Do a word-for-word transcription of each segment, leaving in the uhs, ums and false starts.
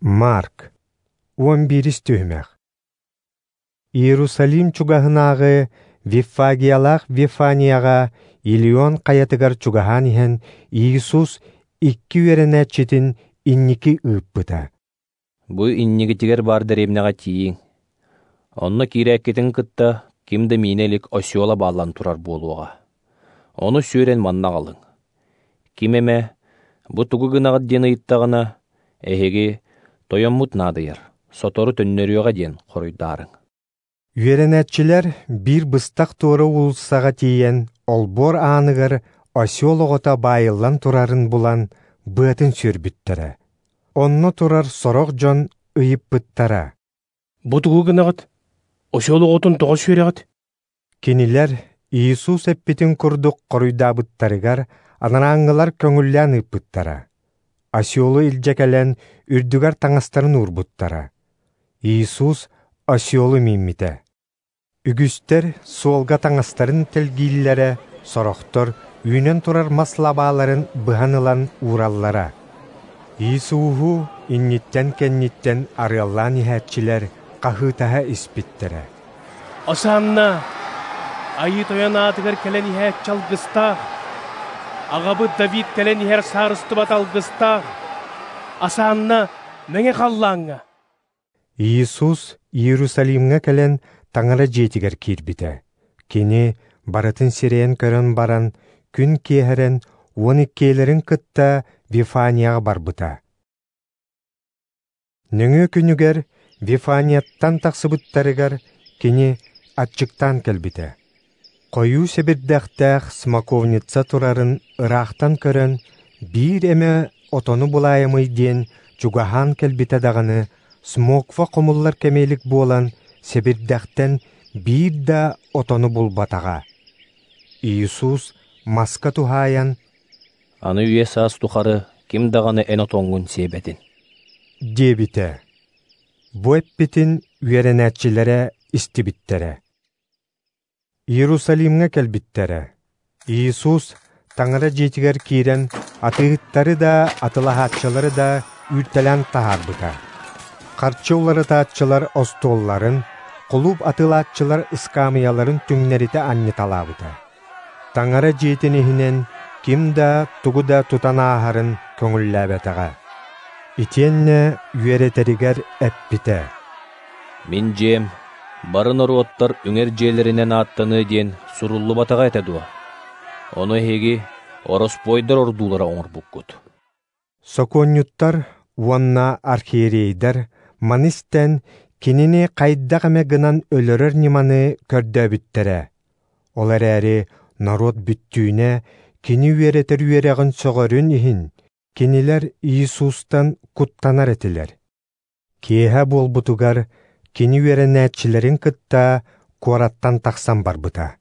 Марк, он бирис түймәк. Иерусалим чугахынағы Виффагиялах Вифанияға Илион қаятыгар чугахан ихен Иисус икки веренәтчетін инники ыппыта. Бу инниги тигер бар дәребнеға тиин. Онны кирәккетін кытта кимді минелик осиола балан турар болуға. Оны сүйрен манна қалың. Кимеме, бу тугу гынағыд дені иттағына, әхеге тойоммут надыйыр, сотору төннөріуға ден қоройдарың. Веренәтчілер бір быстақ торы улсаға тиен олбор анығыр осиологота байылан турарын булан бұтын сүрбіттірі. Онны турар сороқ жон ұйып бұттара. Бу тугу гынағыд, осиологотун тоға сүйрегід. Кенилер Иисус эппитин курдук коруйдабыттарыгар анараңылар көңүллән ыппыттара. Осиолу илжекелен үрдүгар таңастарын урбуттара. Иисус осиолу миммите. Үгүстер суолга таңастарын телгиллere сорохтор үйнен турар маслабаларын быханылан ураллара. Иисуху инниттен кенниттен арыаллан ихәтчилер кахытаха испиттере. Осамна айы тоянатыгар кәлен ихәк чалгыста, ағабы Давид кәлен ихәр сарысты баталгыста, асамна мәңе қаллаңа. Иисус Иерусалимге кәлен таңара жетігер кирбите. Кені баратын сирен көрін баран, күн кехерен, оны келерін кытта Вифанияға барбыта. Нөңі күнігер Вифанияттан тақсыбыттарыгар кені атчыктан кәлбите. Қойу себірдәқтәқ смаковница турарын ырақтан көрін, бір әмі отону бұлайымый ден чугахан кәлбите дағаны смоква қомыллар кәмейлік болан себірдәқтен бір да отону бұлбатаға. Иисус маска тухаян Аны үйе саас тухары ким дағаны ән отоңғын себетін. Дебите. Бу эппитин үйеренәтчілері истибиттере. Иерусалимге кәлбиттере. Иисус таңыра жетігер кирен атығыттары да, атылахатчылары да үртелен тахарбыта. Қарчылары таатчылар остолларын, құлуб атылатчылар ыскамияларын түңнерите анниталабыта. Таңыра жетінihinen ким да тугу да тутана ахарын көңілләбетаға. Итенне үйеретерігер әппите. Мен жем, барын оруоттар үңер жээлеринен аттаны ден суруллу батаға этедуа. Оны хеги орос бойдар ордулара оңыр бұккут. Соконюттар, уанна архиерейдер, манистен кинини қайдағаме гынан өлөрөр ниманы көрдөбүттере. Олар әрі народ бүттүүне кини үйеретер үйерегін соғырын ихин, кинилер Иисустан куттанар етілер. Кеха болбутугар кини үйеренәтчілерін кытта куараттан тақсан барбыта.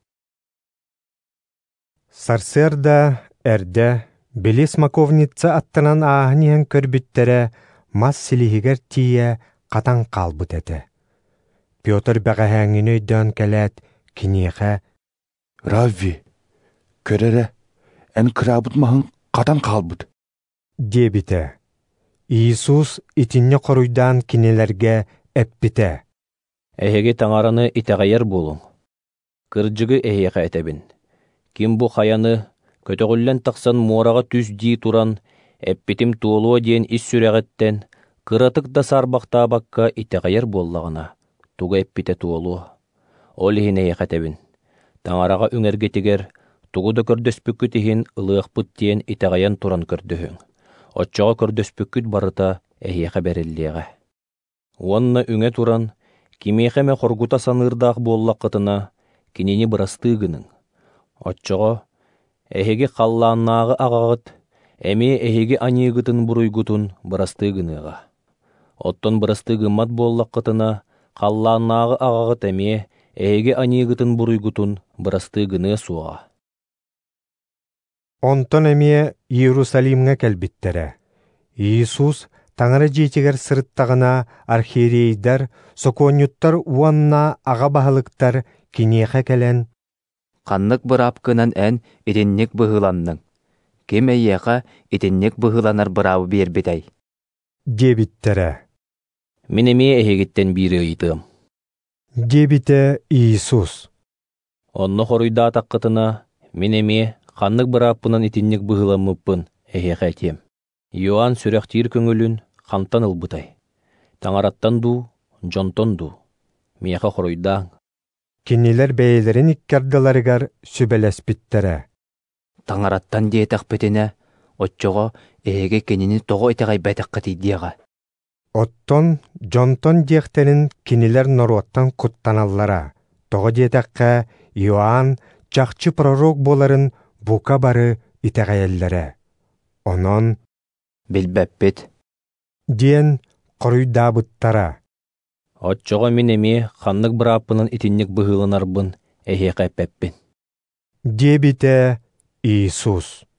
Сарсерда, әрді, белес маковница аттанан ағыниян көрбіттере мас силихигер тие қатан қалбыт әті. Петр бәғәхәңін өйден кәләт кинеға Равви, көрері, ән кірабыт мағын қатан қалбыт. Дебите. Иисус итинне қоруйдан кинелерге әппите. Әхеге таңараны итәғайер болуң. Кырджығы әхеға әтәбін. Ким бу қаяны көтіғіллен тақсан муараға түз дей туран, әппетім туылуа ден ис сүрәғеттен, кыратык да сарбақта баққа итәғайер боллағына. Туға әппете туылуа. Ол ихин әхеға әтәбін. Таңараға үңергетігер, тугуда көрдөспүккүт ихин ылыақпыт тиен итағаян туран көрдөһүң. Отчоға көрдөспүккүт барыта әхиэхэ бәреллиэҕэ. Уонна үңе туран, кимиэхэме хоргута санырдаах буоллаққытына кинини бырастыыгының. Отчоға әхеге қаллааннаағы ағағыт, әме әхеге аниыгытын буруйгутун бырастыыгыныға. Оттон бырастыыгыммат буоллаққытына қаллааннаағы ағағыт әме әйге аниыгытын буруйгутун бырастыыгыны суға. Онтон әмие Иерусалимге кәлбиттере. Иисус таңыры жетігер сырыттағына архиерейдер, соконюттар уанна аға бағылықтар кинеға кәлен. Қаннық бұрап кынан ән етеннек бұғыланның. Кем әйеға етеннек бұғыланар бұрауы бербетай. Дебиттере. Мен эмие эһигиттен бири ыйтыам. Дебите Иисус. Онно хоруйда таққытына мен эмие ханнык бырааппынан итинник быһыламмыппын эһиэхэ тиэм. Иоанн сүрэхтиир көңүлүн хантан ылбытай. Таңараттан дуу, жонтон дуу. Мияха хоруйдаан. Кинилер бэйэлэрин иккардыларыгар сүбэлэспиттерэ. Таңараттан диэтахпетине, отчоҕо эһиге кинини тоҕо итэгай байтакка тиидиэҕа. Оттон, жонтон диэхтерин кинилер норуоттан куттаналлара. Тоҕо диэтэххэ Иоанн чахчы пророк боларын бука бары итэҕэйэллэрэ. Онон Билбэппит. диэн хоруйдаабыттара. Отчоҕо мен эмие ханнык бырааппынан итинник быһыыланарбын эһиэхэ эппэппин. Дебите Иисус.